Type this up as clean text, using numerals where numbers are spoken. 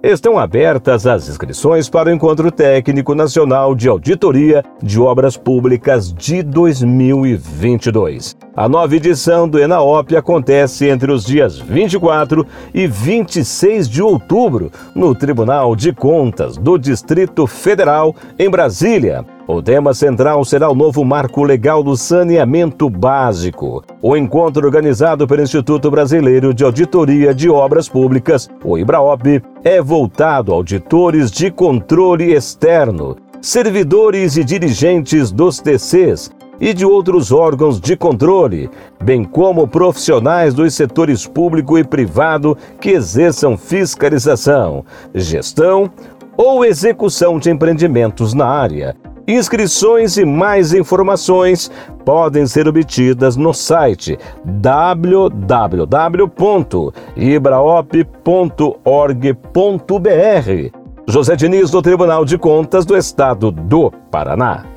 Estão abertas as inscrições para o Encontro Técnico Nacional de Auditoria de Obras Públicas de 2022. A nova edição do ENAOP acontece entre os dias 24 e 26 de outubro, no Tribunal de Contas do Distrito Federal, em Brasília. O tema central será o novo Marco Legal do Saneamento Básico. O encontro, organizado pelo Instituto Brasileiro de Auditoria de Obras Públicas, o IBRAOP, é voltado a auditores de controle externo, servidores e dirigentes dos TCs e de outros órgãos de controle, bem como profissionais dos setores público e privado que exerçam fiscalização, gestão ou execução de empreendimentos na área. Inscrições e mais informações podem ser obtidas no site www.ibraop.org.br. José Diniz, do Tribunal de Contas do Estado do Paraná.